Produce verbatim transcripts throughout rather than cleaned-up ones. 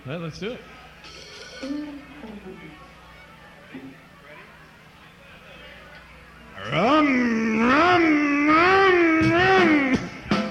Well, let's do it. Rum, rum, rum, rum.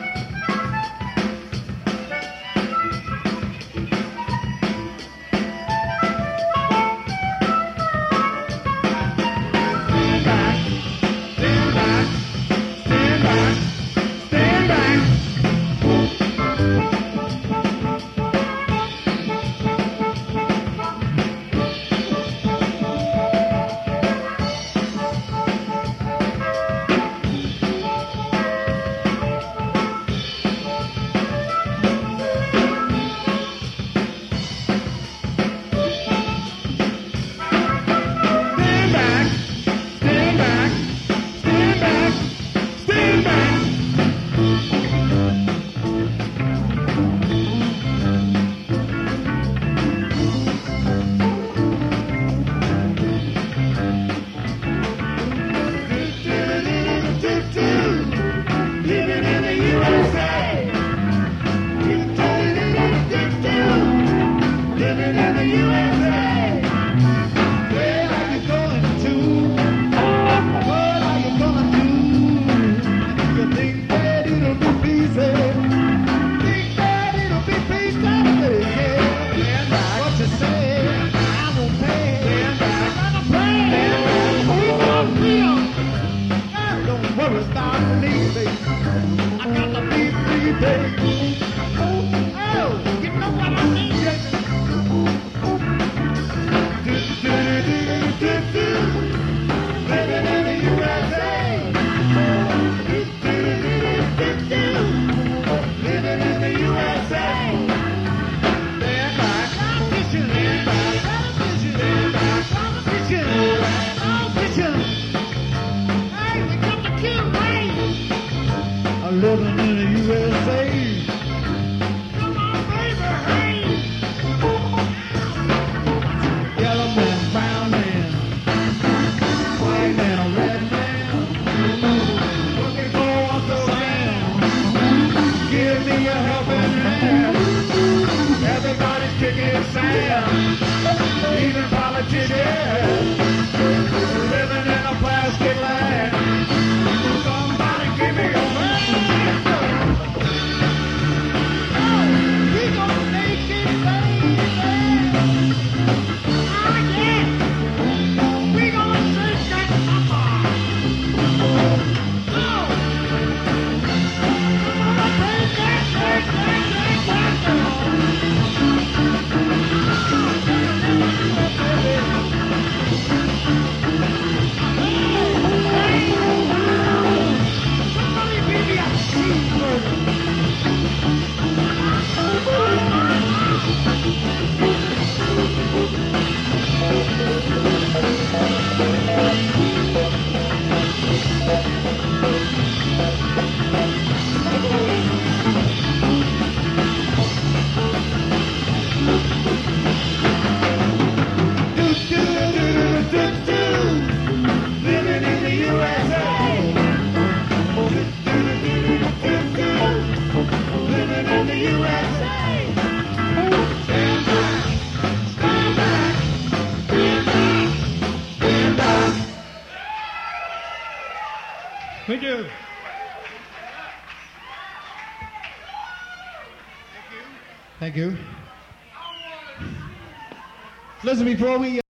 Living in the U S A. Come on, baby, hey. Yellow man, brown man, white man, a red man, looking for the sand. Give me a helping hand. Everybody's kicking sand, even politicians living in a plastic land. Somebody give me a hand. Thank you. Thank you. Listen, before we